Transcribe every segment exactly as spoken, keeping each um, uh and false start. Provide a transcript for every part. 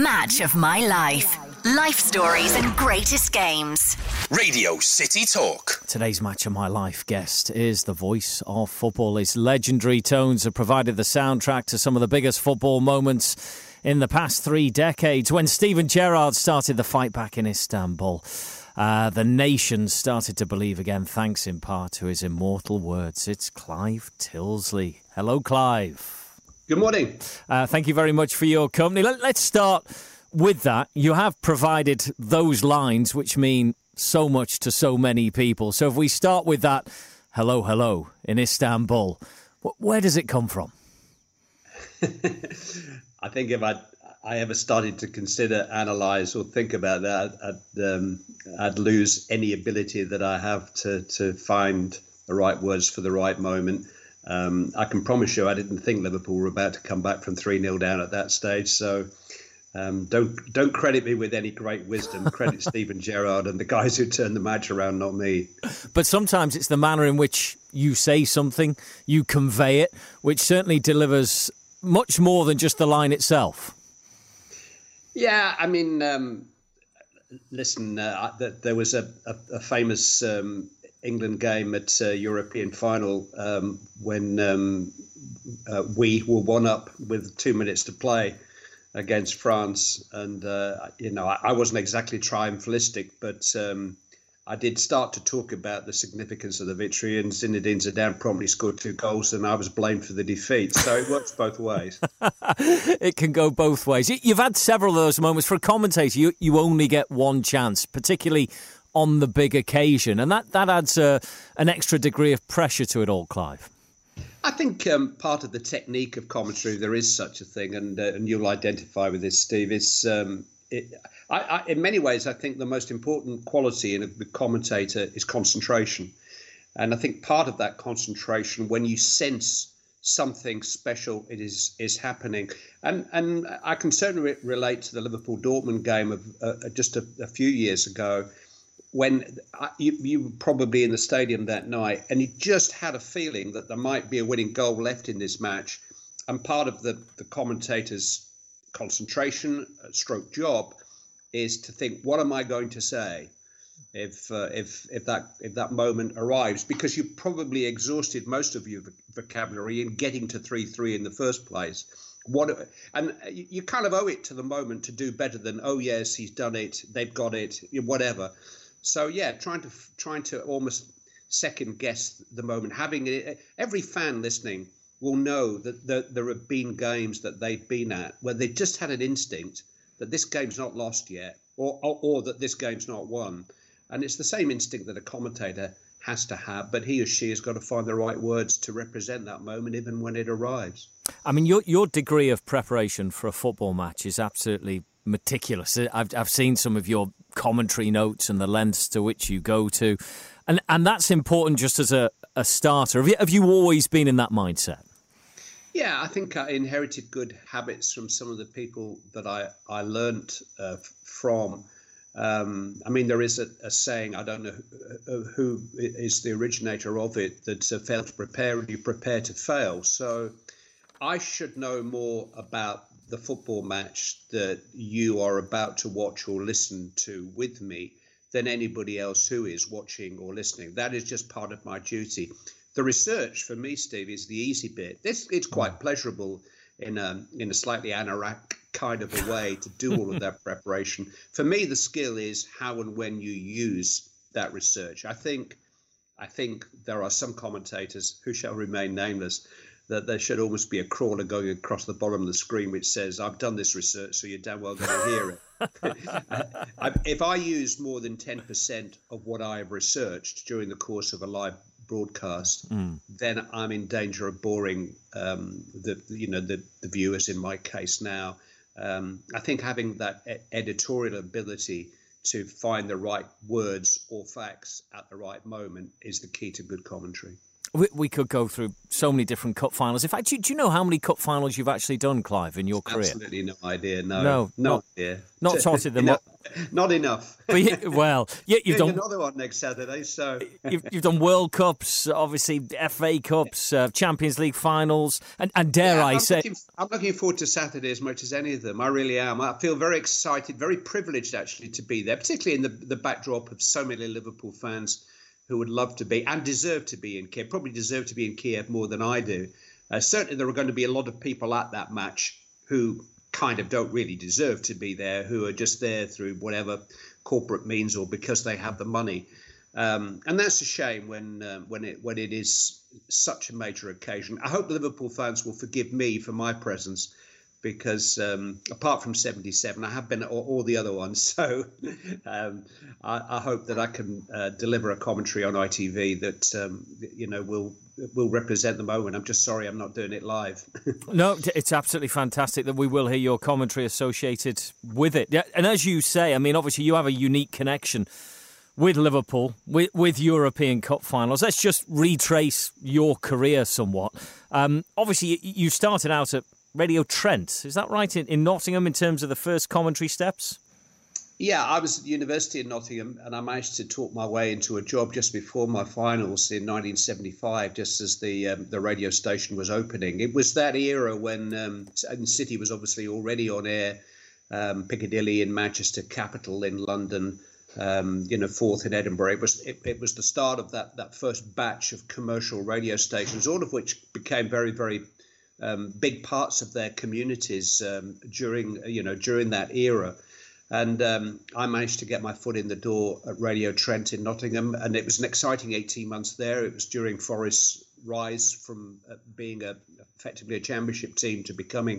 Match of my life. Life stories and greatest games. Radio City Talk. Today's Match of My Life guest is the voice of football. His legendary tones have provided the soundtrack to some of the biggest football moments in the past three decades. When Steven Gerrard started the fight back in Istanbul, uh, the nation started to believe again, thanks in part to his immortal words. It's Clive Tyldesley. Hello, Clive. Good morning. Uh, thank you very much for your company. Let, let's start with that. You have provided those lines which mean so much to so many people. So if we start with that, hello, hello, in Istanbul, where does it come from? I think if I I ever started to consider, analyse or think about that, I'd, um, I'd lose any ability that I have to, to find the right words for the right moment. Um, I can promise you I didn't think Liverpool were about to come back from three nil down at that stage. So um, don't don't credit me with any great wisdom. Credit Steven Gerrard and the guys who turned the match around, not me. But sometimes it's the manner in which you say something, you convey it, which certainly delivers much more than just the line itself. Yeah, I mean, um, listen, uh, there was a, a, a famous um, England game at uh, European final um, when um, uh, we were one up with two minutes to play against France. And, uh, you know, I, I wasn't exactly triumphalistic, but um, I did start to talk about the significance of the victory, and Zinedine Zidane promptly scored two goals and I was blamed for the defeat. So it works both ways. It can go both ways. You've had several of those moments. For a commentator, you, you only get one chance, particularly on the big occasion. And that, that adds a, an extra degree of pressure to it all, Clive. I think um, part of the technique of commentary, there is such a thing, and, uh, and you'll identify with this, Steve, is... Um, It, I, I, in many ways, I think the most important quality in a commentator is concentration. And I think part of that concentration, when you sense something special it is is happening. And and I can certainly relate to the Liverpool-Dortmund game of uh, just a, a few years ago, when I, you, you were probably in the stadium that night and you just had a feeling that there might be a winning goal left in this match. And part of the, the commentator's concentration, uh, stroke job, is to think, what am I going to say if uh, if if that if that moment arrives? Because you've probably exhausted most of your vocabulary in getting to three three in the first place. What and you, you kind of owe it to the moment to do better than, oh yes, he's done it, they've got it, whatever. So yeah, trying to trying to almost second guess the moment. Having it, every fan listening will know that the, there have been games that they've been at where they just had an instinct that this game's not lost yet, or, or or that this game's not won. And it's the same instinct that a commentator has to have, but he or she has got to find the right words to represent that moment, even when it arrives. I mean, your your degree of preparation for a football match is absolutely meticulous. I've I've seen some of your commentary notes and the lengths to which you go to, and and that's important just as a, a starter. Have you have you always been in that mindset? Yeah, I think I inherited good habits from some of the people that I, I learnt uh, from. Um, I mean, there is a, a saying, I don't know who, who is the originator of it, that uh, fail to prepare and you prepare to fail. So I should know more about the football match that you are about to watch or listen to with me than anybody else who is watching or listening. That is just part of my duty. The research for me, Steve, is the easy bit. This it's quite pleasurable in a in a slightly anorak kind of a way to do all of that preparation. For me, the skill is how and when you use that research. I think I think there are some commentators who shall remain nameless that there should almost be a crawler going across the bottom of the screen which says, "I've done this research, so you're damn well going to hear it." I, if I use more than ten percent of what I have researched during the course of a live broadcast, mm. then I'm in danger of boring um, the you know the, the viewers in my case now. Um, I think having that e- editorial ability to find the right words or facts at the right moment is the key to good commentary. We, we could go through so many different cup finals. In fact, do, do you know how many cup finals you've actually done, Clive, in your career? Absolutely no idea. No, no, no not, idea. Not totted them up. Not enough. But you, well, yeah, you've done another one next Saturday. So you've, you've done World Cups, obviously F A Cups, uh, Champions League finals, and, and dare yeah, I I'm say, looking, I'm looking forward to Saturday as much as any of them. I really am. I feel very excited, very privileged actually to be there, particularly in the the backdrop of so many Liverpool fans who would love to be and deserve to be in Kiev. Probably deserve to be in Kiev more than I do. Uh, certainly, there are going to be a lot of people at that match who kind of don't really deserve to be there, who are just there through whatever corporate means or because they have the money. Um, and that's a shame when um, when it when it is such a major occasion. I hope Liverpool fans will forgive me for my presence, because um, apart from seventy-seven, I have been at all, all the other ones. So um, I, I hope that I can uh, deliver a commentary on I T V that um, you know will will represent the moment. I'm just sorry I'm not doing it live. No, it's absolutely fantastic that we will hear your commentary associated with it. And as you say, I mean, obviously you have a unique connection with Liverpool, with, with European Cup finals. Let's just retrace your career somewhat. Um, obviously, you started out at Radio Trent, is that right, in, in Nottingham in terms of the first commentary steps? Yeah, I was at the University of Nottingham and I managed to talk my way into a job just before my finals in nineteen seventy-five, just as the um, the radio station was opening. It was that era when um, City was obviously already on air, um, Piccadilly in Manchester, Capital in London, um, you know, Forth in Edinburgh. It was it, it was the start of that that first batch of commercial radio stations, all of which became very, very um, big parts of their communities um, during you know during that era. And um, I managed to get my foot in the door at Radio Trent in Nottingham, and it was an exciting eighteen months there. It was during Forest's rise from uh, being a, effectively a championship team to becoming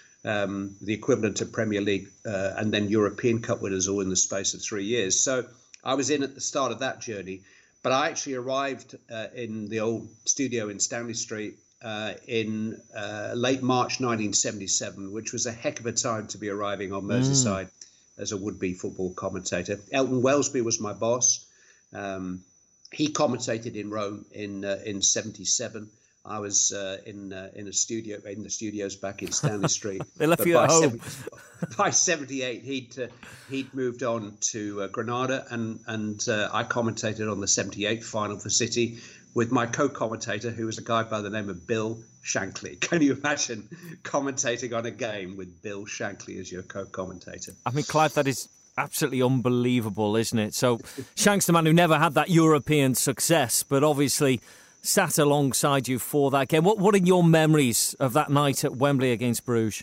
um, the equivalent of Premier League uh, and then European Cup winners all in the space of three years. So I was in at the start of that journey, but I actually arrived uh, in the old studio in Stanley Street uh, in uh, late March nineteen seventy-seven, which was a heck of a time to be arriving on Merseyside. Mm. As a would-be football commentator. Elton Wellesby was my boss. Um, he commentated in Rome in uh, in seventy-seven. I was uh, in uh, in a studio in the studios back in Stanley Street. They left you at home. seventy, by seventy-eight, he'd uh, he'd moved on to uh, Granada, and and uh, I commentated on the seventy-eight final for City with my co-commentator, who was a guy by the name of Bill Shankly. Can you imagine commentating on a game with Bill Shankly as your co-commentator? I mean, Clive, that is absolutely unbelievable, isn't it? So Shank's the man who never had that European success, but obviously sat alongside you for that game. What, what are your memories of that night at Wembley against Bruges?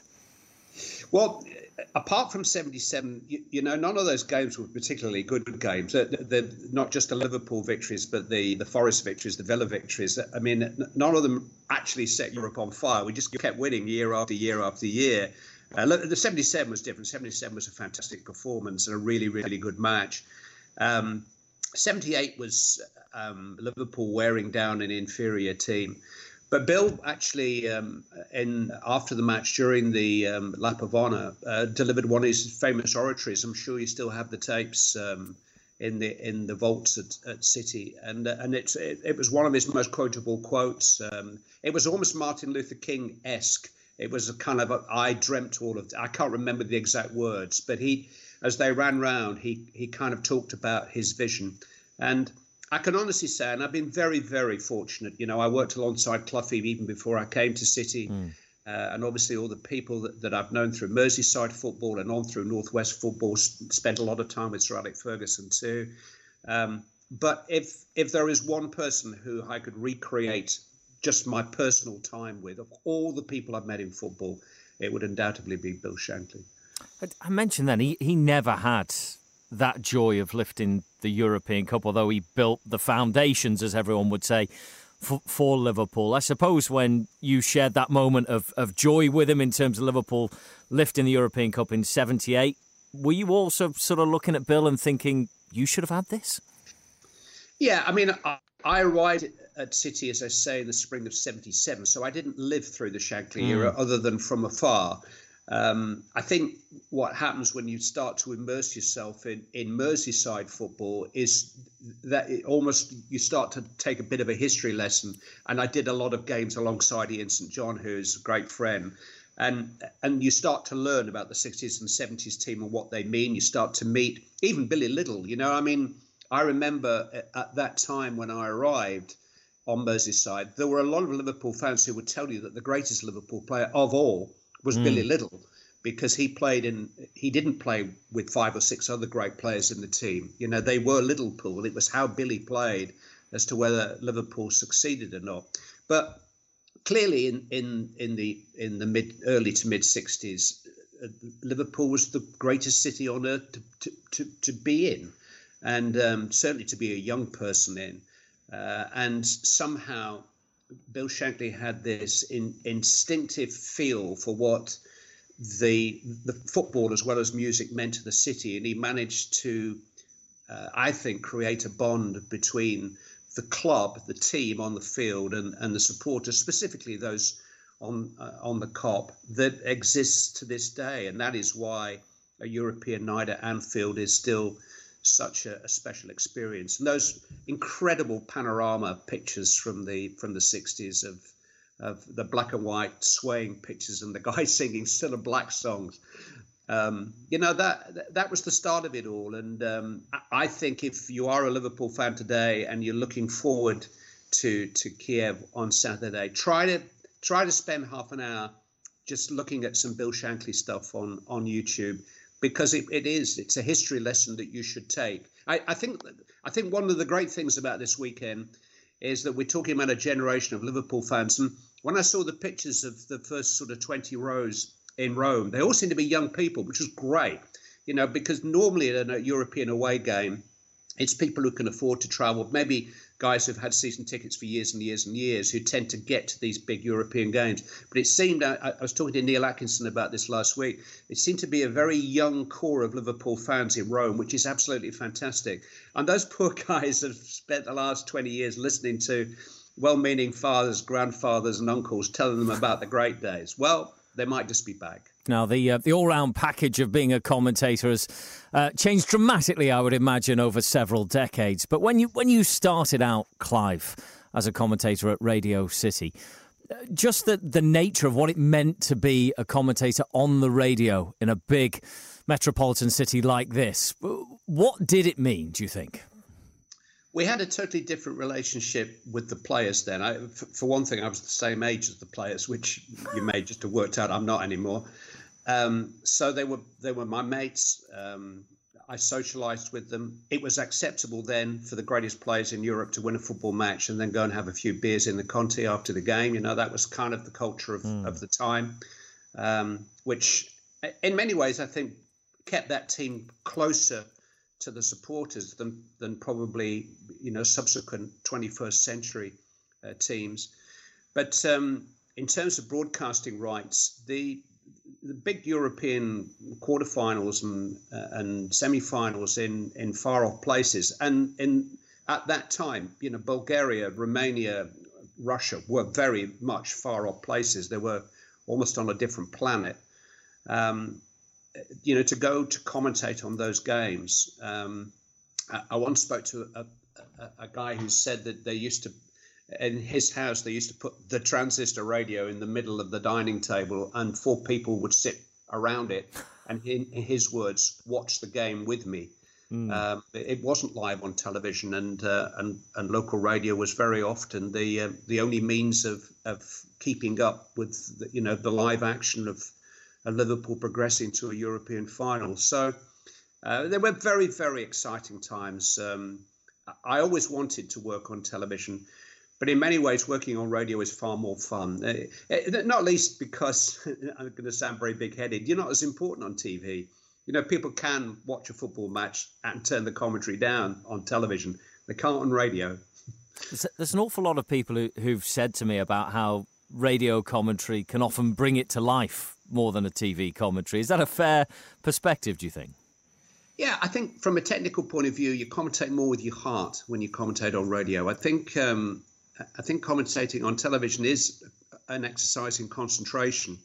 Well, apart from seventy-seven, you, you know, none of those games were particularly good games. The, the, not just the Liverpool victories, but the, the Forest victories, the Villa victories. I mean, none of them actually set Europe on fire. We just kept winning year after year after year. Uh, the seventy-seven was different. seventy-seven was a fantastic performance and a really, really good match. Um, seventy-eight was um, Liverpool wearing down an inferior team. But Bill actually, um, in after the match during the um, Lap of Honour, uh, delivered one of his famous oratories. I'm sure you still have the tapes um, in the in the vaults at, at City, and uh, and it's it, it was one of his most quotable quotes. Um, it was almost Martin Luther King-esque. It was a kind of a, I dreamt all of. I can't remember the exact words, but he, as they ran round, he he kind of talked about his vision. And I can honestly say, and I've been very, very fortunate. You know, I worked alongside Cloughy even before I came to City. Mm. Uh, and obviously all the people that, that I've known through Merseyside football and on through Northwest football, spent a lot of time with Sir Alex Ferguson too. Um, but if if there is one person who I could recreate just my personal time with, of all the people I've met in football, it would undoubtedly be Bill Shankly. I mentioned then, he, he never had that joy of lifting the European Cup, although he built the foundations, as everyone would say, for, for Liverpool. I suppose when you shared that moment of, of joy with him in terms of Liverpool lifting the European Cup in seventy-eight, were you also sort of looking at Bill and thinking, you should have had this? Yeah, I mean, I, I arrived at City, as I say, in the spring of seventy-seven, so I didn't live through the Shankly mm. era other than from afar. Um, I think what happens when you start to immerse yourself in, in Merseyside football is that it almost you start to take a bit of a history lesson. And I did a lot of games alongside Ian Saint John, who's a great friend. And and you start to learn about the sixties and seventies team and what they mean. You start to meet even Billy Liddell. You know, I mean, I remember at that time when I arrived on Merseyside, there were a lot of Liverpool fans who would tell you that the greatest Liverpool player of all was mm. Billy Liddell, because he played in, he didn't play with five or six other great players in the team. You know, they were Liverpool. It was how Billy played as to whether Liverpool succeeded or not. But clearly in, in, in the in the mid early to mid sixties, uh, Liverpool was the greatest city on earth to, to, to, to be in, and um, certainly to be a young person in. Uh, and somehow Bill Shankly had this in, instinctive feel for what the the football as well as music meant to the city, and he managed to, uh, I think, create a bond between the club, the team on the field, and, and the supporters, specifically those on uh, on the Kop, that exists to this day, and that is why a European night at Anfield is still such a, a special experience. And those incredible panorama pictures from the from the sixties of of the black and white swaying pictures and the guy singing Still a Black songs, um, you know, that that was the start of it all. And um, I think if you are a Liverpool fan today and you're looking forward to to Kiev on Saturday, try to try to spend half an hour just looking at some Bill Shankly stuff on on YouTube. Because it, it is, it's a history lesson that you should take. I, I think I think one of the great things about this weekend is that we're talking about a generation of Liverpool fans. And when I saw the pictures of the first sort of twenty rows in Rome, they all seem to be young people, which was great. You know, because normally at a European away game, it's people who can afford to travel, maybe guys who've had season tickets for years and years and years who tend to get to these big European games. But it seemed, I, I was talking to Neil Atkinson about this last week, it seemed to be a very young core of Liverpool fans in Rome, which is absolutely fantastic. And those poor guys have spent the last twenty years listening to well-meaning fathers, grandfathers and uncles telling them about the great days. Well, they might just be back. Now, the uh, the all-round package of being a commentator has uh, changed dramatically, I would imagine, over several decades. But when you when you started out, Clive, as a commentator at Radio City, uh, just the, the nature of what it meant to be a commentator on the radio in a big metropolitan city like this, what did it mean, do you think? We had a totally different relationship with the players then. I, for, for one thing, I was the same age as the players, which you may just have worked out I'm not anymore. Um, so they were they were my mates. Um, I socialised with them. It was acceptable then for the greatest players in Europe to win a football match and then go and have a few beers in the Conti after the game. You know, that was kind of the culture of, mm. of the time, um, which in many ways I think kept that team closer to the supporters than than probably, you know, subsequent twenty-first century uh, teams. But um, in terms of broadcasting rights, the the big European quarterfinals and uh, and semi-finals in in far off places, and in at that time, you know, Bulgaria, Romania, Russia were very much far off places. They were almost on a different planet. Um, you know, to go to commentate on those games. Um, I, I once spoke to a, a, a guy who said that they used to, in his house, they used to put the transistor radio in the middle of the dining table and four people would sit around it and, in, in his words, watch the game with me. Mm. Um, it wasn't live on television, and uh, and and local radio was very often the uh, the only means of of keeping up with the, you know the live action of Liverpool progressing to a European final. So uh, they were very, very exciting times. Um, I always wanted to work on television, but in many ways, working on radio is far more fun. Uh, not least because, I'm going to sound very big-headed, you're not as important on T V. You know, people can watch a football match and turn the commentary down on television. They can't on radio. There's an awful lot of people who, who've said to me about how radio commentary can often bring it to life more than a T V commentary. Is that a fair perspective, do you think? Yeah, I think from a technical point of view, you commentate more with your heart when you commentate on radio. I think um, I think commentating on television is an exercise in concentration.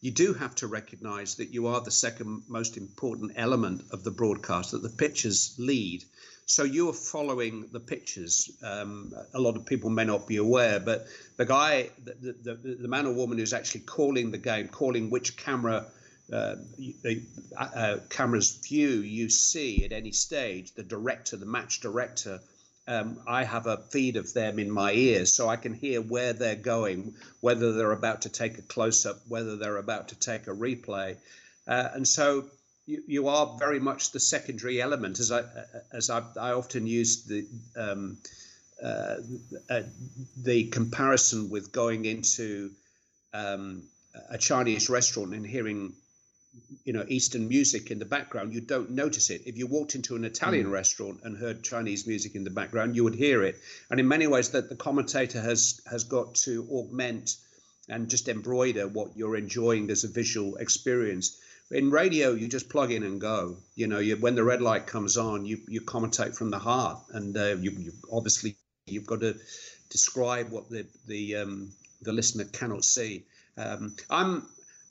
you do have to recognise that you are the second most important element of the broadcast, that the pitches lead. So you are following the pitches. Um, a lot of people may not be aware, but the guy, the, the, the man or woman who's actually calling the game, calling which camera, uh, the uh, camera's view you see at any stage, the director, the match director, um, I have a feed of them in my ears, so I can hear where they're going, whether they're about to take a close-up, whether they're about to take a replay. Uh, and so You, you are very much the secondary element, as I as I, I often use the um, uh, uh, the comparison with going into um, a Chinese restaurant and hearing, you know, Eastern music in the background. You don't notice it. If you walked into an Italian mm. restaurant and heard Chinese music in the background, you would hear it. And in many ways, that the commentator has has got to augment and just embroider what you're enjoying as a visual experience. In radio, you just plug in and go. You know, you, when the red light comes on, you you commentate from the heart, and uh, you, you obviously you've got to describe what the the um, the listener cannot see. Um, I'm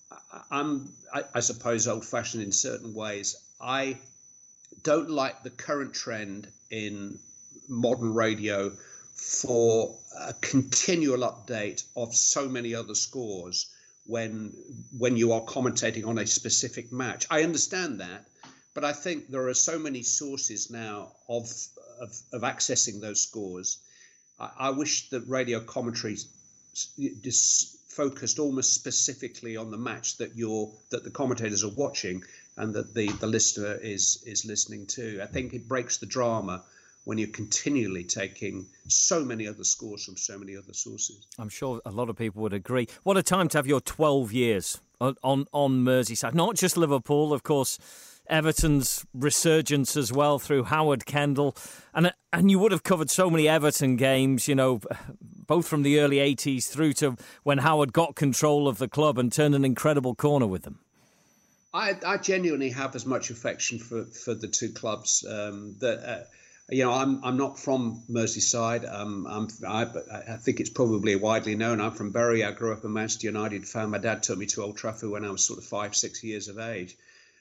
I'm I, I suppose old-fashioned in certain ways. I don't like the current trend in modern radio for a continual update of so many other scores when when you are commentating on a specific match. I understand that, but I think there are so many sources now of of, of accessing those scores. I, I wish that radio commentary just focused almost specifically on the match that you're that the commentators are watching and that the, the listener is is listening to. I think it breaks the drama when you're continually taking so many other scores from so many other sources. I'm sure a lot of people would agree. What a time to have your twelve years on, on, on Merseyside. Not just Liverpool, of course, Everton's resurgence as well through Howard Kendall. And and you would have covered so many Everton games, you know, both from the early eighties through to when Howard got control of the club and turned an incredible corner with them. I, I genuinely have as much affection for, for the two clubs um, that... Uh, You know, I'm I'm not from Merseyside. Um, I'm I, I think it's probably widely known. I'm from Bury. I grew up a Manchester United fan. My dad took me to Old Trafford when I was sort of five, six years of age,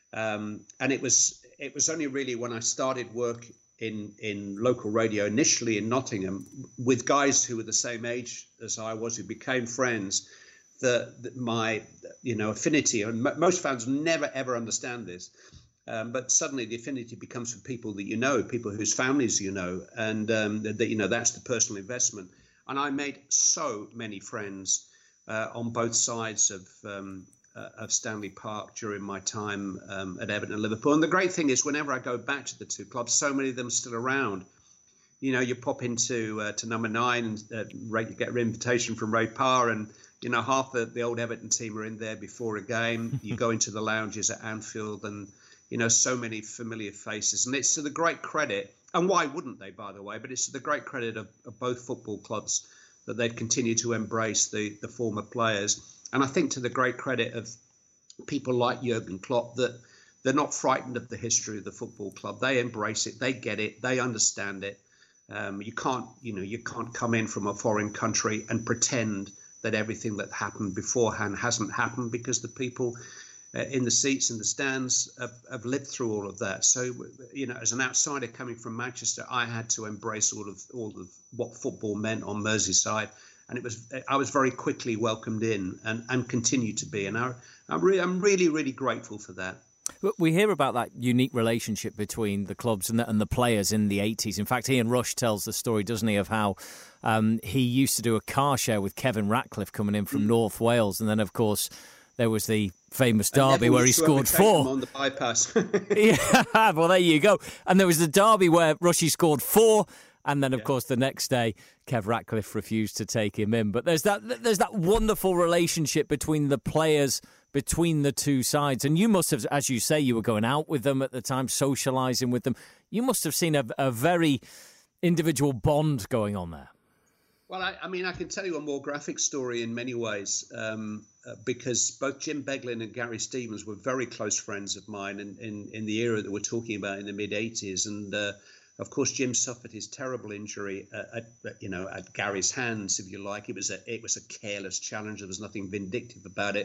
um, and it was it was only really when I started work in in local radio initially in Nottingham with guys who were the same age as I was, who became friends, that, that my you know affinity. And m- most fans never ever understand this. Um, but suddenly the affinity becomes for people that you know, people whose families you know, and um, that, you know, that's the personal investment. And I made so many friends uh, on both sides of um, uh, of Stanley Park during my time um, at Everton and Liverpool. And the great thing is, whenever I go back to the two clubs, so many of them are still around. You know, you pop into uh, to number nine and uh, Ray, you get an invitation from Ray Parr, and you know half the, the old Everton team are in there before a game. You go into the lounges at Anfield, and you know, so many familiar faces. And it's to the great credit, and why wouldn't they, by the way, but it's to the great credit of, of both football clubs that they've continued to embrace the, the former players. And I think to the great credit of people like Jurgen Klopp, that they're not frightened of the history of the football club. They embrace it, they get it, they understand it. Um, you can't, you know, you can't come in from a foreign country and pretend that everything that happened beforehand hasn't happened, because the people Uh, in the seats and the stands have, have lived through all of that. So, you know, as an outsider coming from Manchester, I had to embrace all of all of what football meant on Merseyside, and it was I was very quickly welcomed in and, and continue to be. And I, I'm, re- I'm really, really grateful for that. We hear about that unique relationship between the clubs and the, and the players in the eighties. In fact, Ian Rush tells the story, doesn't he, of how um, he used to do a car share with Kevin Ratcliffe coming in from mm. North Wales, and then, of course, there was the famous derby where he scored four. On the bypass. Yeah, well, there you go. And there was the derby where Rushy scored four, and then, of yeah. course, the next day, Kev Ratcliffe refused to take him in. But there's that there's that wonderful relationship between the players, between the two sides. And you must have, as you say, you were going out with them at the time, socialising with them. You must have seen a, a very individual bond going on there. Well, I, I mean, I can tell you a more graphic story in many ways, um, uh, because both Jim Beglin and Gary Stevens were very close friends of mine in, in, in the era that we're talking about in the mid-eighties. And, uh, of course, Jim suffered his terrible injury uh, at, you know, at Gary's hands, if you like. It was a it was a careless challenge. There was nothing vindictive about it.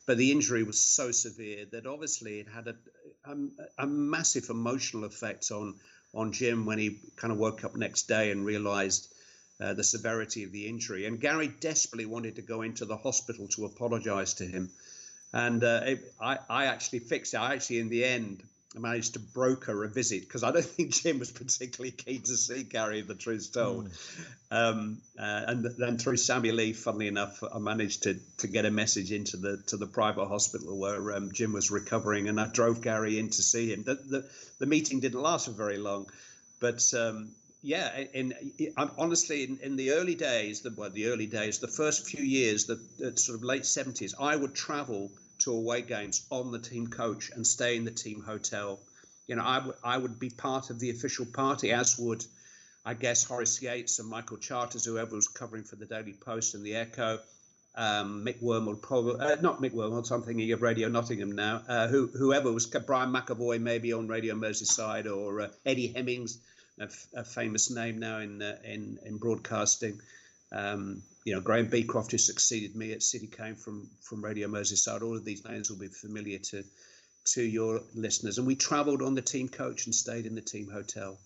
but the injury was so severe that obviously it had a, a, a massive emotional effect on on Jim when he kind of woke up next day and realised uh, the severity of the injury. And Gary desperately wanted to go into the hospital to apologise to him. And uh, it, I, I actually fixed it. I actually, in the end, managed to broker a visit because I don't think Jim was particularly keen to see Gary, the truth told. Mm. Um, uh, and then through Sammy Lee, funnily enough, I managed to to get a message into the to the private hospital where um, Jim was recovering, and I drove Gary in to see him. The the, the meeting didn't last for very long, but um, yeah, in, in I'm honestly in, in the early days, the well, the early days, the first few years, the, the sort of late seventies, I would travel to away games on the team coach and stay in the team hotel. You know, I would I would be part of the official party, as would, I guess, Horace Yates and Michael Charters, whoever was covering for the Daily Post and the Echo. Um, Mick Wormald, probably uh, not Mick Wormald. I'm thinking of Radio Nottingham now. Uh, who, whoever was Brian McAvoy, maybe on Radio Merseyside, or uh, Eddie Hemmings, a, f- a famous name now in uh, in in broadcasting. Um, you know, Graham Beecroft, who succeeded me at City, came from from Radio Merseyside. All of these names will be familiar to to your listeners. And we travelled on the team coach and stayed in the team hotel.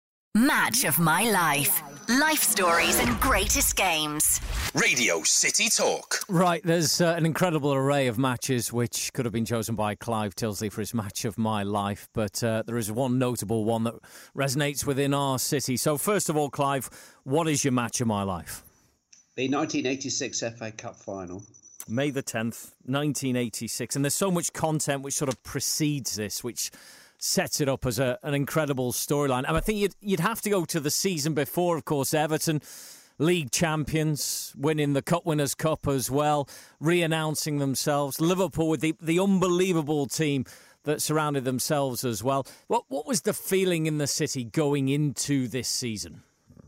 Match of my life. Life stories and greatest games. Radio City Talk. Right, there's uh, an incredible array of matches which could have been chosen by Clive Tilsley for his match of my life, but uh, there is one notable one that resonates within our city. So first of all, Clive, what is your match of my life? The nineteen eighty-six F A Cup final. May the tenth, nineteen eighty-six. And there's so much content which sort of precedes this, which sets it up as a, an incredible storyline. And I think you'd, you'd have to go to the season before, of course, Everton, league champions, winning the Cup Winners' Cup as well, re-announcing themselves. Liverpool with the, the unbelievable team that surrounded themselves as well. What, what was the feeling in the city going into this season?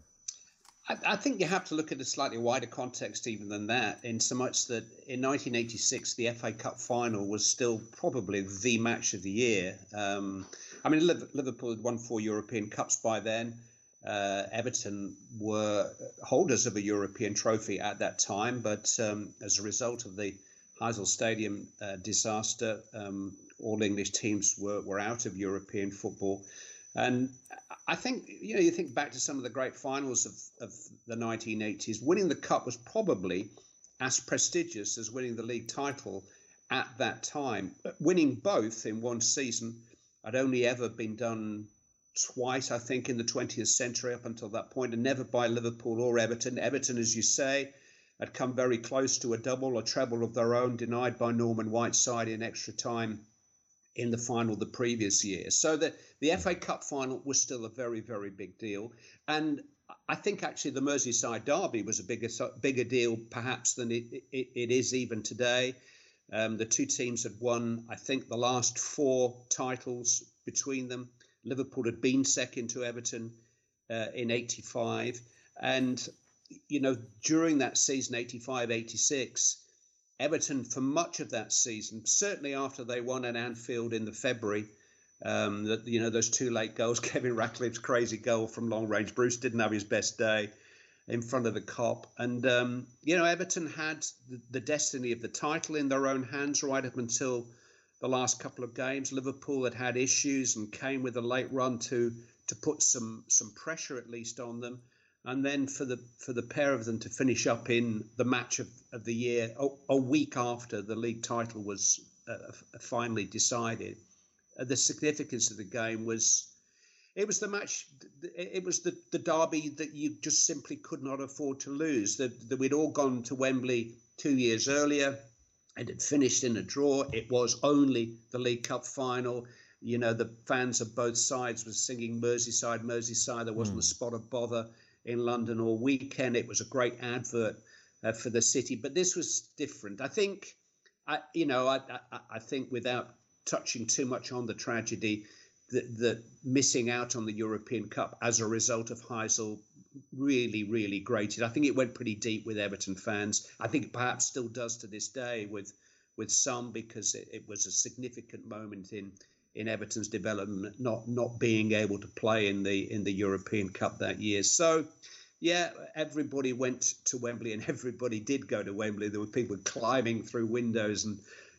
I, I think you have to look at a slightly wider context even than that, in so much that in nineteen eighty-six, the F A Cup final was still probably the match of the year. Um, I mean, Liverpool had won four European Cups by then. Uh, Everton were holders of a European trophy at that time, but um, as a result of the Heysel Stadium uh, disaster, um, all English teams were, were out of European football. And I think, you know, you think back to some of the great finals of, of the nineteen eighties, winning the Cup was probably as prestigious as winning the league title at that time. But winning both in one season had only ever been done twice, I think, in the twentieth century up until that point, and never by Liverpool or Everton. Everton, as you say, had come very close to a double or treble of their own, denied by Norman Whiteside in extra time in the final the previous year. So the, the F A Cup final was still a very, very big deal. And I think actually the Merseyside derby was a bigger bigger deal perhaps than it, it, it is even today. Um, the two teams had won, I think, the last four titles between them. Liverpool had been second to Everton uh, in eighty-five. And, you know, during that season, eighty-five eighty-six, Everton, for much of that season, certainly after they won at Anfield in the February, um, that you know those two late goals, Kevin Ratcliffe's crazy goal from long range. Bruce didn't have his best day in front of the Kop, and um, you know Everton had the, the destiny of the title in their own hands right up until the last couple of games. Liverpool had had issues and came with a late run to to put some some pressure at least on them. And then for the for the pair of them to finish up in the match of, of the year, a, a week after the league title was uh, finally decided, uh, the significance of the game was, it was the match, it was the, the derby that you just simply could not afford to lose. That, that we'd all gone to Wembley two years earlier, and it finished in a draw. It was only the League Cup final. You know, the fans of both sides were singing Merseyside, Merseyside. There wasn't mm. a spot of bother in London all weekend. It was a great advert uh, for the city, but this was different. I think, I, you know, I, I, I think without touching too much on the tragedy, that the missing out on the European Cup as a result of Heysel really, really grated. I think it went pretty deep with Everton fans. I think it perhaps still does to this day with with some, because it, it was a significant moment in in Everton's development, not not being able to play in the in the European Cup that year. So, yeah, everybody went to Wembley, and everybody did go to Wembley. There were people climbing through windows and,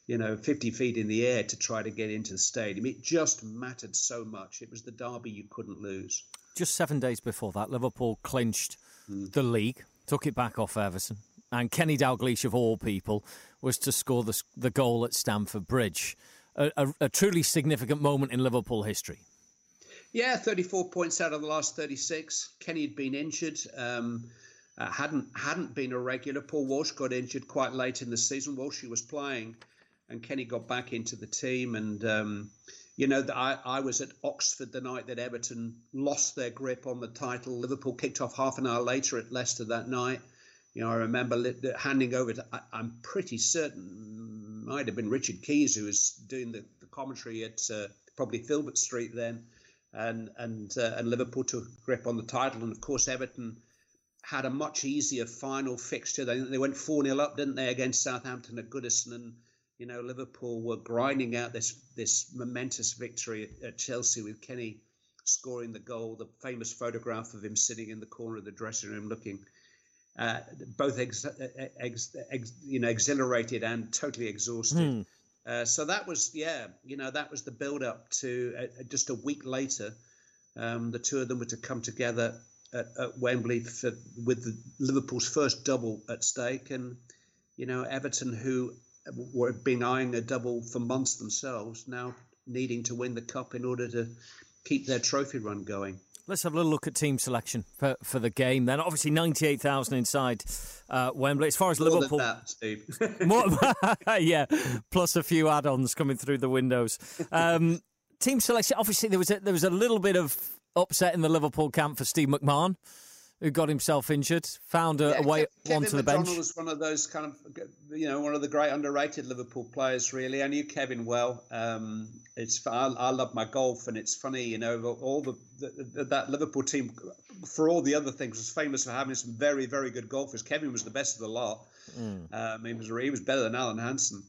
you know, fifty feet in the air to try to get into the stadium. It just mattered so much. It was the derby you couldn't lose. Just seven days before that, Liverpool clinched mm. the league, took it back off Everton, and Kenny Dalglish, of all people, was to score the, the goal at Stamford Bridge. A, a, a truly significant moment in Liverpool history. Yeah, thirty-four points out of the last thirty-six. Kenny had been injured, um, uh, hadn't hadn't been a regular. Paul Walsh got injured quite late in the season. Walsh was playing, and Kenny got back into the team. And, um, you know, I, I was at Oxford the night that Everton lost their grip on the title. Liverpool kicked off half an hour later at Leicester that night. You know, I remember handing over to, I, I'm pretty certain, might have been Richard Keys who was doing the, the commentary at uh, probably Filbert Street then. And and uh, and Liverpool took a grip on the title. And, of course, Everton had a much easier final fixture. They, they went four nil up, didn't they, against Southampton at Goodison. And, you know, Liverpool were grinding out this this momentous victory at, at Chelsea with Kenny scoring the goal, the famous photograph of him sitting in the corner of the dressing room looking uh, both ex, ex, ex, you know, exhilarated and totally exhausted. Mm. Uh, so that was, yeah, you know, that was the build-up to uh, just a week later. Um, the two of them were to come together at, at Wembley for, with the, Liverpool's first double at stake. And, you know, Everton, who were been eyeing a double for months themselves, now needing to win the cup in order to keep their trophy run going. Let's have a little look at team selection for, for the game then. Obviously, ninety-eight thousand inside uh, Wembley. As far as More Liverpool... than that, Steve. More, yeah, plus a few add-ons coming through the windows. Um, team selection, obviously, there was a, there was a little bit of upset in the Liverpool camp for Steve McMahon, who got himself injured, found a, yeah, a way Kevin onto the bench. McDonald was one of those kind of, you know, one of the great underrated Liverpool players, really. I knew Kevin well. Um, it's I, I love my golf, and it's funny, you know, all the, the that Liverpool team, for all the other things, was famous for having some very, very good golfers. Kevin was the best of the lot. Mm. Um, he was he was better than Alan Hansen.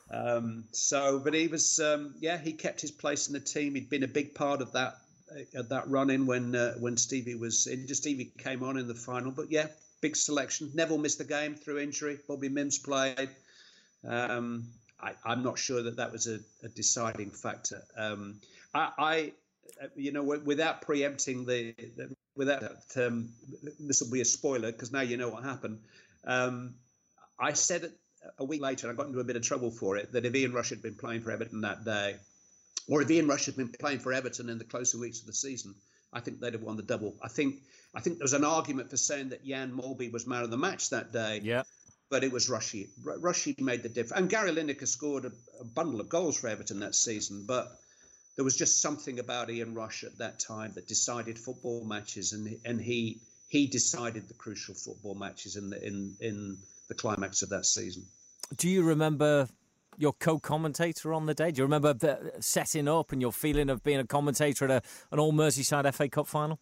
Um, so, but he was, um, yeah, he kept his place in the team. He'd been a big part of that. At that run-in when uh, when Stevie was in, Stevie came on in the final. But yeah, big selection. Neville missed the game through injury. Bobby Mims played. Um, I, I'm not sure that that was a, a deciding factor. Um, I, I, you know, without preempting the, the without um, this will be a spoiler because now you know what happened. Um, I said it a week later, and I got into a bit of trouble for it, that if Ian Rush had been playing for Everton that day, or if Ian Rush had been playing for Everton in the closer weeks of the season, I think they'd have won the double. I think I think there was an argument for saying that Jan Molby was man of the match that day. Yeah. But it was Rushy. Rushy made the difference. And Gary Lineker scored a, a bundle of goals for Everton that season. But there was just something about Ian Rush at that time that decided football matches. And and he he decided the crucial football matches in the, in, in the climax of that season. Do you remember your co-commentator on the day? Do you remember the setting up and your feeling of being a commentator at a, an all Merseyside F A Cup final?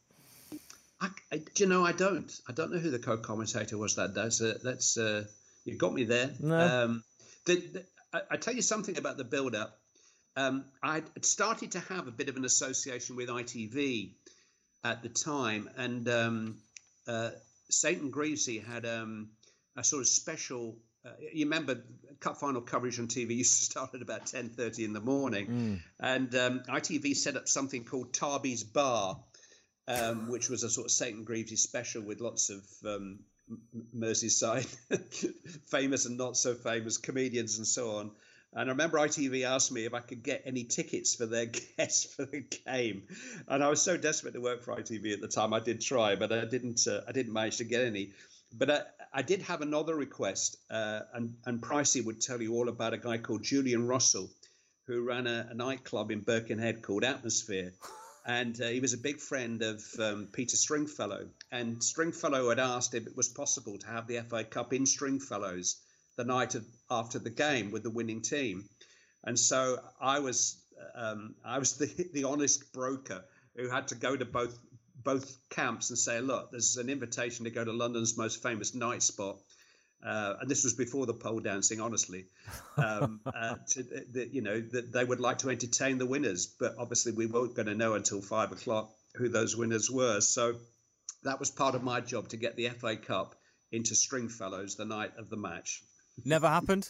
I, I, do you know, I don't. I don't know who the co-commentator was that day. So that's uh, you got me there. No. Um, the, the, I, I tell you something about the build-up. Um, I started to have a bit of an association with I T V at the time, and um, uh, Saint and Greavesy had um, a sort of special. Uh, you remember cup final coverage on T V used to start at about ten thirty in the morning. Mm. And um, I T V set up something called Tarby's Bar, um, which was a sort of Saint and Greavesy special with lots of um, Merseyside famous and not so famous comedians and so on. And I remember I T V asked me if I could get any tickets for their guests for the game. And I was so desperate to work for I T V at the time. I did try, but I didn't, uh, I didn't manage to get any. But I, I did have another request, uh, and, and Pricey would tell you all about a guy called Julian Russell, who ran a, a nightclub in Birkenhead called Atmosphere. And uh, he was a big friend of um, Peter Stringfellow. And Stringfellow had asked if it was possible to have the F A Cup in Stringfellows the night of, after the game with the winning team. And so I was um, I was the, the honest broker who had to go to both both camps and say, look, there's an invitation to go to London's most famous night spot. Uh, and this was before the pole dancing, honestly. Um, uh, to, the, you know, that they would like to entertain the winners. But obviously we weren't going to know until five o'clock who those winners were. So that was part of my job, to get the F A Cup into Stringfellows the night of the match. Never happened?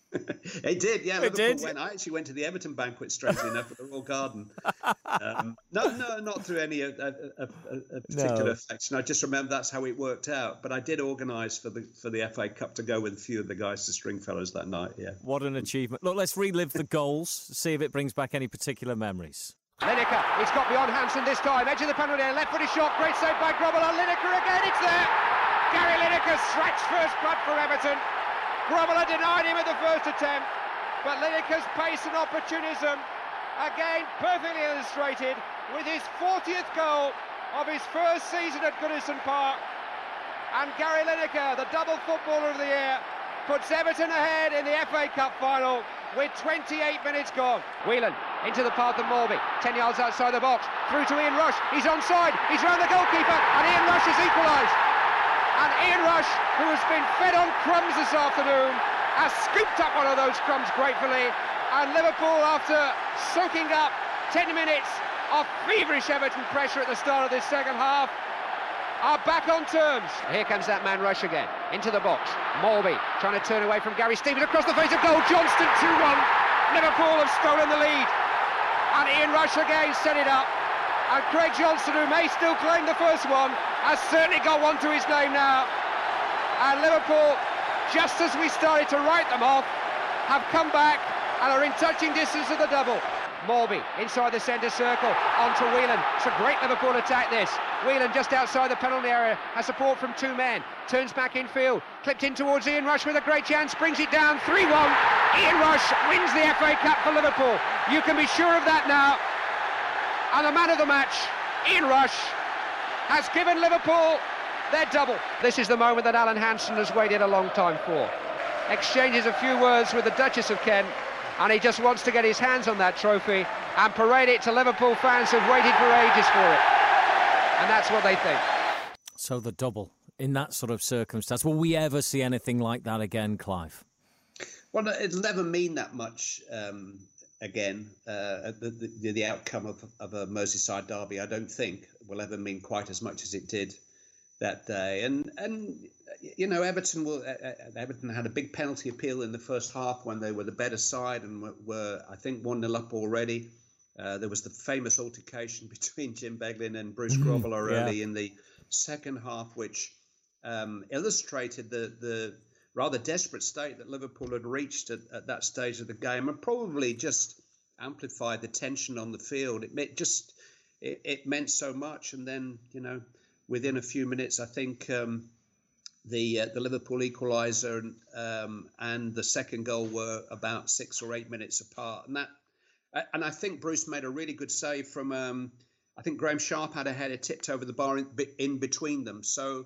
It did, yeah. It did. Went, I actually went to the Everton banquet, strangely enough, at the Royal Garden. Um, no, no, not through any uh, a, a, a particular No. affection. I just remember that's how it worked out. But I did organise for the for the F A Cup to go with a few of the guys to Stringfellows that night. Yeah. What an achievement! Look, let's relive the goals. See if it brings back any particular memories. Lineker, it's got beyond Hansen this time. Edge of the penalty area, left footed shot. Great save by Grobbelaar. Lineker again, it's there. Gary Lineker scratched first blood for Everton. Grobbelaar denied him at the first attempt, but Lineker's pace and opportunism, again perfectly illustrated with his fortieth goal of his first season at Goodison Park. And Gary Lineker, the double footballer of the year, puts Everton ahead in the F A Cup final with twenty-eight minutes gone. Whelan into the path of Morby, ten yards outside the box, through to Ian Rush. He's onside, he's round the goalkeeper, and Ian Rush has equalised. And Ian Rush, who has been fed on crumbs this afternoon, has scooped up one of those crumbs gratefully. And Liverpool, after soaking up ten minutes of feverish Everton pressure at the start of this second half, are back on terms. Here comes that man Rush again, into the box. Morby trying to turn away from Gary Stevens across the face of goal. Johnston two one. Liverpool have stolen the lead. And Ian Rush again set it up. And Craig Johnston, who may still claim the first one, has certainly got one to his name now. And Liverpool, just as we started to write them off, have come back and are in touching distance of the double. Morby inside the centre circle, onto Whelan. It's a great Liverpool attack this. Whelan just outside the penalty area, has support from two men, turns back infield, clipped in towards Ian Rush with a great chance, brings it down three one. Ian Rush wins the F A Cup for Liverpool. You can be sure of that now. And the man of the match, Ian Rush, has given Liverpool their double. This is the moment that Alan Hansen has waited a long time for. Exchanges a few words with the Duchess of Kent, and he just wants to get his hands on that trophy and parade it to Liverpool fans who've waited for ages for it. And that's what they think. So the double in that sort of circumstance. Will we ever see anything like that again, Clive? Well, it'll never mean that much um, again. Uh, the, the, the outcome of, of a Merseyside derby, I don't think, will ever mean quite as much as it did that day. And, and you know, Everton will, uh, Everton had a big penalty appeal in the first half when they were the better side and were, were I think, one nil up already. Uh, there was the famous altercation between Jim Beglin and Bruce Grobbelaar yeah. early in the second half, which um, illustrated the, the rather desperate state that Liverpool had reached at, at that stage of the game, and probably just amplified the tension on the field. It, it just it, it meant so much, and then you know within a few minutes, I think um, the uh, the Liverpool equaliser and, um, and the second goal were about six or eight minutes apart, and that. And I think Bruce made a really good save from, um, I think Graham Sharp had a header tipped over the bar in, in between them. So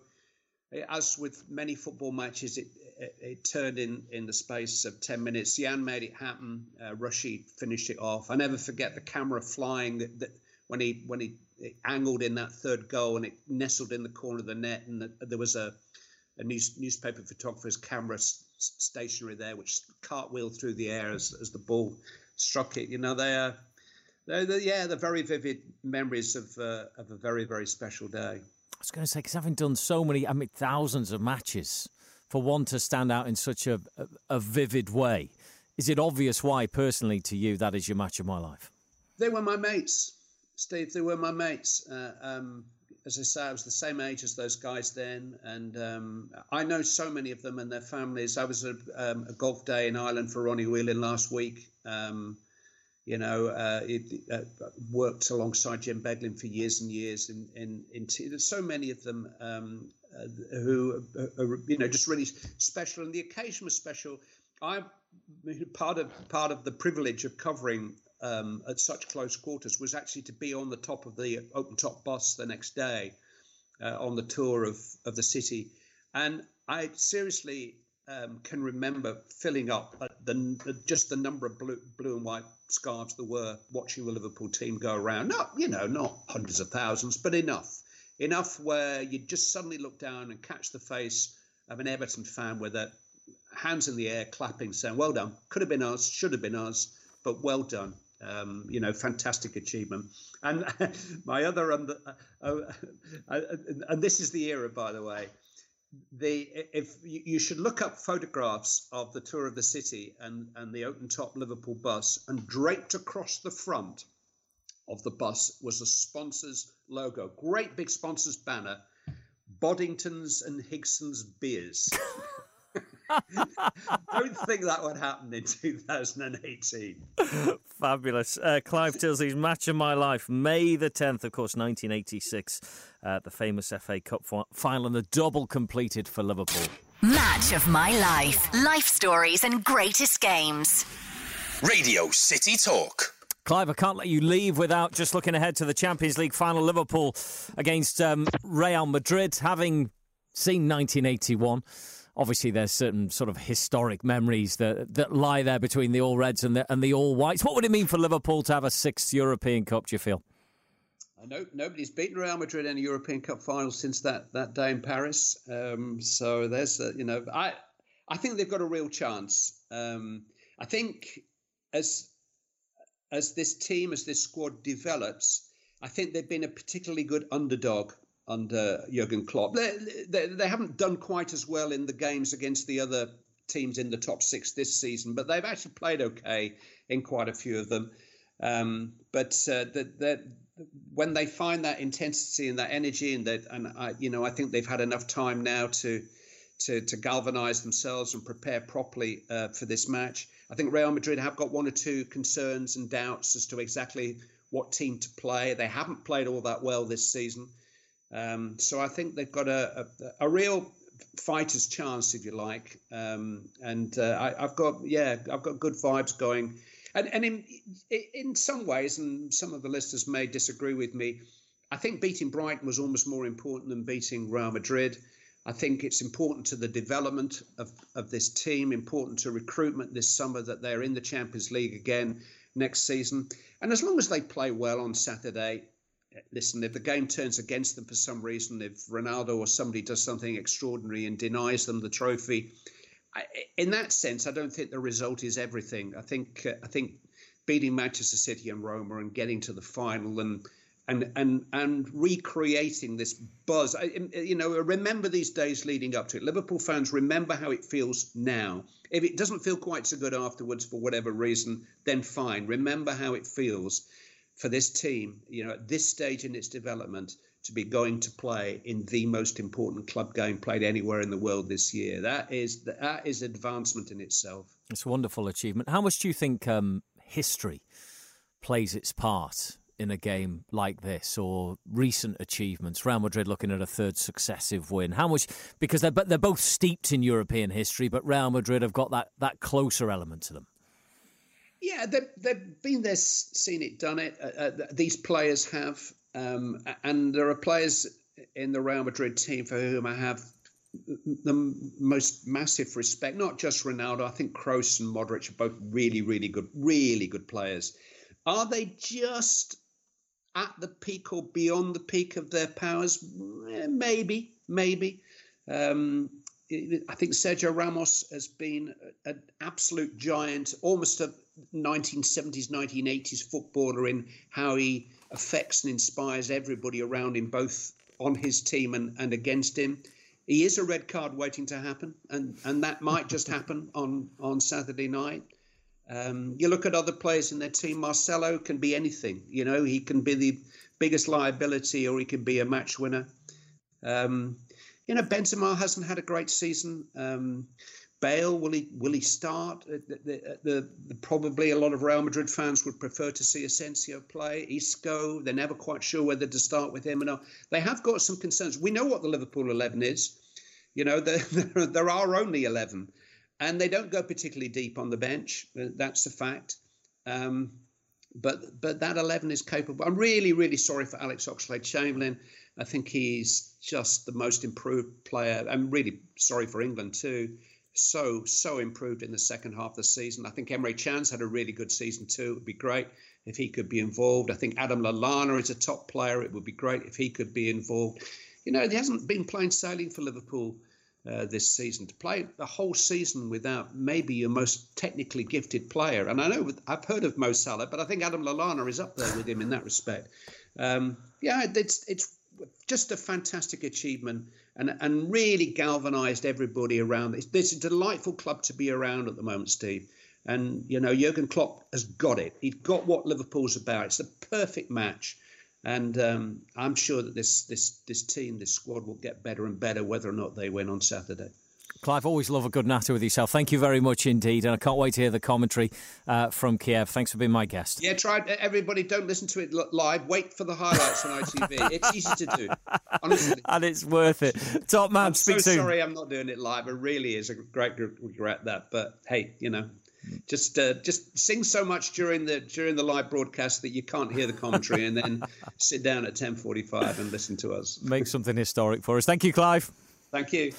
as with many football matches, it, it, it turned in, in the space of ten minutes. Jan made it happen. Uh, Rushy finished it off. I never forget the camera flying that, that when he when he angled in that third goal and it nestled in the corner of the net. And the, there was a, a news, newspaper photographer's camera s- stationary there, which cartwheeled through the air as, as the ball struck it. You know, they are, they're, they're, yeah, they're very vivid memories of uh, of a very, very special day. I was going to say, because having done so many, I mean, thousands of matches, for one to stand out in such a, a, a vivid way, is it obvious why, personally, to you, that is your match of my life? They were my mates, Steve. They were my mates. Uh, um, as I say, I was the same age as those guys then, and um, I know so many of them and their families. I was at um, a golf day in Ireland for Ronnie Whelan last week. Um, you know, uh, it, uh, worked alongside Jim Beglin for years and years. In, in, in t- there's so many of them um, uh, who are, you know, just really special, and the occasion was special. I part of part of the privilege of covering um, at such close quarters was actually to be on the top of the open top bus the next day uh, on the tour of of the city, and I seriously. Um, can remember filling up uh, the just the number of blue, blue and white scarves there were watching the Liverpool team go around. Not, you know, not hundreds of thousands, but enough. Enough where you just suddenly look down and catch the face of an Everton fan with their hands in the air, clapping, saying, well done. Could have been us, should have been us, but well done. Um, you know, fantastic achievement. And my other, uh, uh, uh, and this is the era, by the way, the if you should look up photographs of the tour of the city and, and the open top Liverpool bus, and draped across the front of the bus was a sponsor's logo, great big sponsor's banner, Boddington's and Higson's beers. Don't think that would happen in two thousand eighteen. Fabulous. Uh, Clive Tyldesley's Match of My Life, May the tenth, of course, nineteen eighty-six, uh, the famous F A Cup fi- final, and the double completed for Liverpool. Match of My Life. Life stories and greatest games. Radio City Talk. Clive, I can't let you leave without just looking ahead to the Champions League final, Liverpool against um, Real Madrid, having seen nineteen eighty-one. Obviously, there's certain sort of historic memories that that lie there between the All Reds and the, and the All Whites. What would it mean for Liverpool to have a sixth European Cup, do you feel? I know nobody's beaten Real Madrid in a European Cup final since that, that day in Paris. Um, so there's, a, you know, I I think they've got a real chance. Um, I think as as this team, as this squad develops, I think they've been a particularly good underdog under Jurgen Klopp. They, they, they haven't done quite as well in the games against the other teams in the top six this season, but they've actually played okay in quite a few of them. Um, but uh, the, the, when they find that intensity and that energy, and that, and I, you know, I think they've had enough time now to to, to galvanise themselves and prepare properly uh, for this match. I think Real Madrid have got one or two concerns and doubts as to exactly what team to play. They haven't played all that well this season. Um, so I think they've got a, a, a real fighter's chance, if you like. Um, and uh, I, I've got, yeah, I've got good vibes going. And, and in in some ways, and some of the listeners may disagree with me, I think beating Brighton was almost more important than beating Real Madrid. I think it's important to the development of, of this team, important to recruitment this summer that they're in the Champions League again next season. And as long as they play well on Saturday, listen, if the game turns against them for some reason, if Ronaldo or somebody does something extraordinary and denies them the trophy, I, in that sense, I don't think the result is everything. I think uh, I think beating Manchester City and Roma and getting to the final and and and and recreating this buzz. I, you know, remember these days leading up to it. Liverpool fans, remember how it feels now. If it doesn't feel quite so good afterwards for whatever reason, then fine. Remember how it feels for this team, you know, at this stage in its development, to be going to play in the most important club game played anywhere in the world this year. That is that is advancement in itself. It's a wonderful achievement. How much do you think um, history plays its part in a game like this, or recent achievements? Real Madrid looking at a third successive win. How much, because they're they're both steeped in European history, but Real Madrid have got that that closer element to them. Yeah, they've, they've been there, seen it, done it. Uh, uh, these players have. Um, and there are players in the Real Madrid team for whom I have the most massive respect, not just Ronaldo. I think Kroos and Modric are both really, really good, really good players. Are they just at the peak or beyond the peak of their powers? Maybe, maybe. Um, I think Sergio Ramos has been an absolute giant, almost a nineteen seventies, nineteen eighties footballer in how he affects and inspires everybody around him, both on his team and, and against him. He is a red card waiting to happen, and, and that might just happen on, on Saturday night. Um, you look at other players in their team, Marcelo can be anything. You know, he can be the biggest liability or he can be a match winner. Um, you know, Benzema hasn't had a great season. Um, Bale, will he will he start? The, the, the, the, probably a lot of Real Madrid fans would prefer to see Asensio play. Isco, they're never quite sure whether to start with him or not. They have got some concerns. We know what the Liverpool eleven is. You know, there, there, there are only eleven. And they don't go particularly deep on the bench. That's a fact. Um, but but that eleven is capable. I'm really, really sorry for Alex Oxlade-Chamberlain. I think he's just the most improved player. I'm really sorry for England too. So, so improved in the second half of the season. I think Emre Can's had a really good season too. It would be great if he could be involved. I think Adam Lallana is a top player. It would be great if he could be involved. You know, he hasn't been plain sailing for Liverpool uh, this season. To play the whole season without maybe your most technically gifted player. And I know I've heard of Mo Salah, but I think Adam Lallana is up there with him in that respect. Um, yeah, it's it's just a fantastic achievement, and and really galvanised everybody around. It's, it's a delightful club to be around at the moment, Steve. And, you know, Jurgen Klopp has got it. He's got what Liverpool's about. It's the perfect match. And um, I'm sure that this this this team, this squad will get better and better whether or not they win on Saturday. Clive, always love a good natter with yourself. Thank you very much indeed. And I can't wait to hear the commentary uh, from Kiev. Thanks for being my guest. Yeah, try everybody. Don't listen to it live. Wait for the highlights on I T V. It's easy to do, honestly. And it's worth it. Top man, I'm speak so soon. sorry I'm not doing it live. It really is a great regret that. But hey, you know, just uh, just sing so much during the during the live broadcast that you can't hear the commentary, and then sit down at ten forty-five and listen to us. Make something historic for us. Thank you, Clive. Thank you.